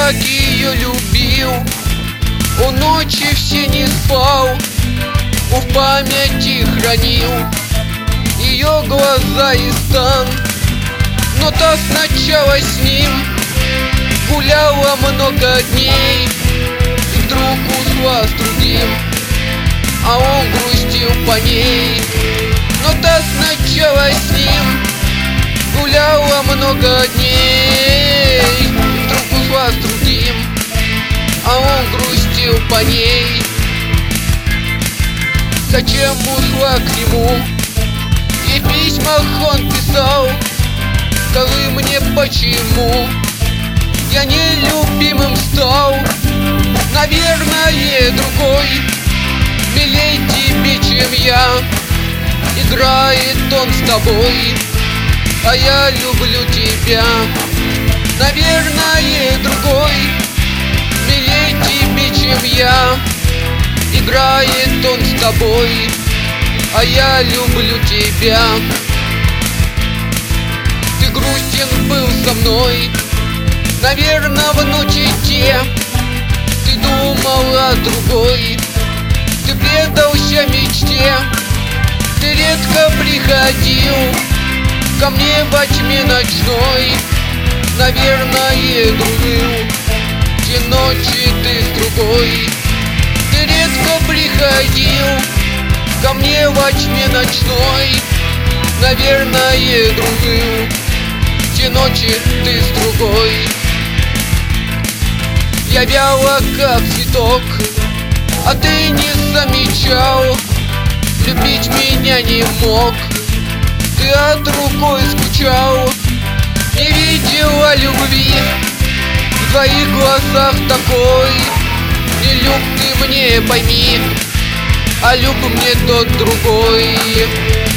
так ее любил, у ночи все не спал, в памяти хранил ее глаза и стан. Но та сначала с ним гуляла много дней, и вдруг ушла с другим, а он грустил по ней. Но та сначала с ним гуляла много дней, и вдруг ушла с другим, а он грустил по ней. Зачем ушла к нему? И в письмах он писал: скажи мне, почему я нелюбимым стал? Наверное, другой милей тебе, чем я. Играет он с тобой, а я люблю тебя. Наверное, другой милей тебе, чем я. Играет он с тобой, а я люблю тебя. Ты грустен был со мной, наверное, в ночи те. Ты думал о другой, ты предался мечте. Ты редко приходил ко мне во тьме ночной, наверное, дружил те ночи ты с другой. Ты редко приходил ко мне во тьме ночной, наверное, дружил те ночи ты с другой. Я вяла, как цветок, а ты не замечал, любить меня не мог, ты от другой скучал. Не видела любви в твоих глазах такой. Не люб ты мне, пойми, а люб мне тот другой.